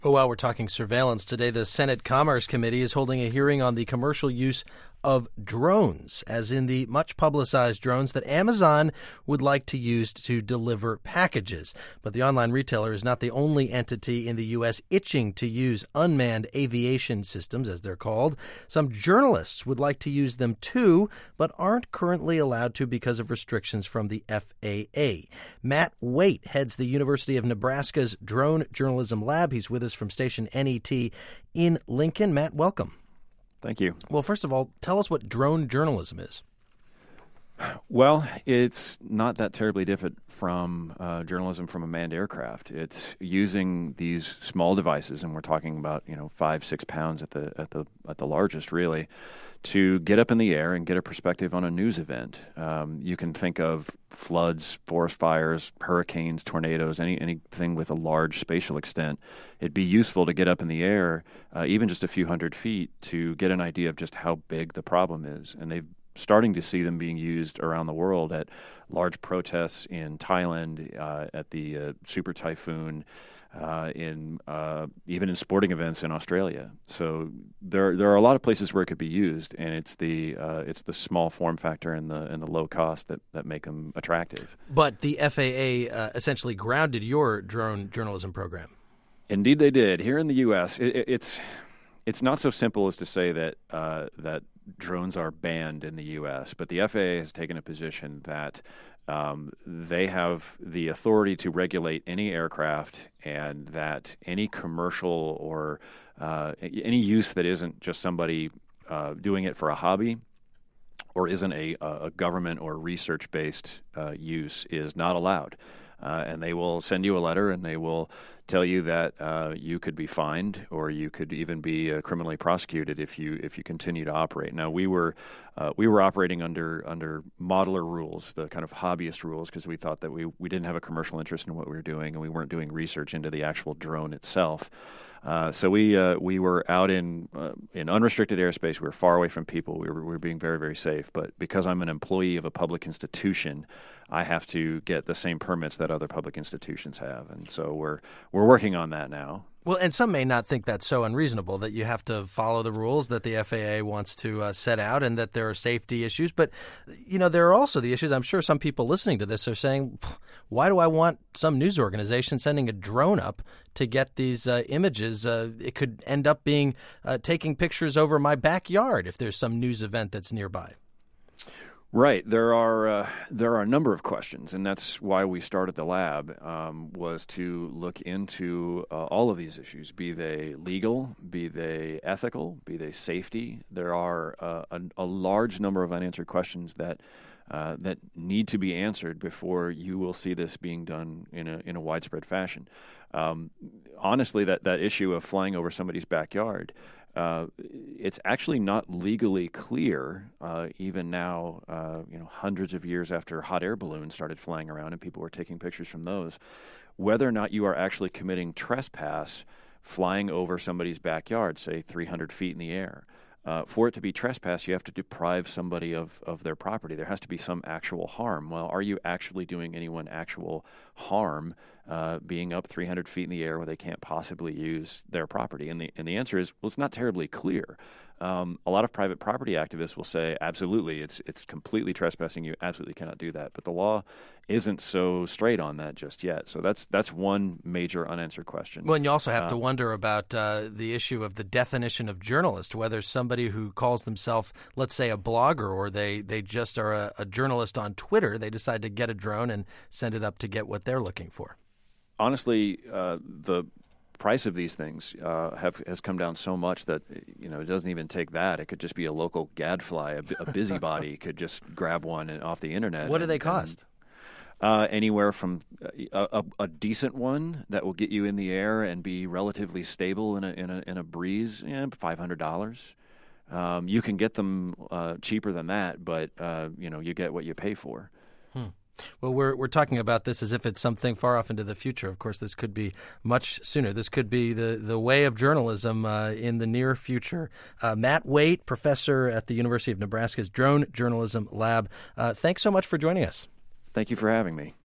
Well, while we're talking surveillance, today the Senate Commerce Committee is holding a hearing on the commercial use of drones, as in the much-publicized drones that Amazon would like to use to deliver packages. But the online retailer is not the only entity in the U.S. itching to use unmanned aviation systems, as they're called. Some journalists would like to use them too, but aren't currently allowed to because of restrictions from the FAA. Matt Waite heads the University of Nebraska's Drone Journalism Lab. He's with us from station NET in Lincoln. Matt, welcome. Thank you. Well, first of all, tell us what drone journalism is. Well, it's not that terribly different from journalism from a manned aircraft. It's using these small devices, and we're talking about 5-6 pounds at the largest, really, to get up in the air and get a perspective on a news event. You can think of floods, forest fires, hurricanes, tornadoes, anything with a large spatial extent. It'd be useful to get up in the air, even just a few hundred feet, to get an idea of just how big the problem is. And they've starting to see them being used around the world at large protests in Thailand, at the super typhoon, even in sporting events in Australia. So there are a lot of places where it could be used, and it's the small form factor and the low cost that make them attractive. But the FAA essentially grounded your drone journalism program. Indeed, they did. Here in the U.S., it's not so simple as to say that drones are banned in the U.S., but the FAA has taken a position that they have the authority to regulate any aircraft, and that any commercial or any use that isn't just somebody doing it for a hobby or isn't a government or research-based use is not allowed. And they will send you a letter, and they will tell you that you could be fined, or you could even be criminally prosecuted if you continue to operate. Now, we were operating under modeler rules, the kind of hobbyist rules, because we thought that we didn't have a commercial interest in what we were doing, and we weren't doing research into the actual drone itself. So we were out in unrestricted airspace. We were far away from people. We were being very, very safe. But because I'm an employee of a public institution, I have to get the same permits that other public institutions have, and so we're working on that now. Well, and some may not think that's so unreasonable, that you have to follow the rules that the FAA wants to set out, and that there are safety issues. But, there are also the issues. I'm sure some people listening to this are saying, why do I want some news organization sending a drone up to get these images? It could end up being taking pictures over my backyard if there's some news event that's nearby. Right. There are a number of questions, and that's why we started the lab, was to look into all of these issues, be they legal, be they ethical, be they safety. There are a large number of unanswered questions that need to be answered before you will see this being done in a widespread fashion. Honestly, that issue of flying over somebody's backyard, it's actually not legally clear, even now, hundreds of years after hot air balloons started flying around and people were taking pictures from those, whether or not you are actually committing trespass flying over somebody's backyard, say 300 feet in the air. For it to be trespass, you have to deprive somebody of their property. There has to be some actual harm. Well, are you actually doing anyone actual harm being up 300 feet in the air where they can't possibly use their property? And the answer is, well, it's not terribly clear. A lot of private property activists will say, absolutely, it's completely trespassing. You absolutely cannot do that. But the law isn't so straight on that just yet. So that's one major unanswered question. Well, and you also have to wonder about the issue of the definition of journalist, whether somebody who calls themselves, let's say, a blogger, or they just are a journalist on Twitter, they decide to get a drone and send it up to get what they're looking for. Honestly, the price of these things has come down so much that it doesn't even take that. It could just be a local gadfly, a busybody could just grab one off the internet. What do they cost? Anywhere from a decent one that will get you in the air and be relatively stable in a breeze, $500. You can get them cheaper than that, but you get what you pay for. Well, we're talking about this as if it's something far off into the future. Of course, this could be much sooner. This could be the way of journalism in the near future. Matt Waite, professor at the University of Nebraska's Drone Journalism Lab, thanks so much for joining us. Thank you for having me.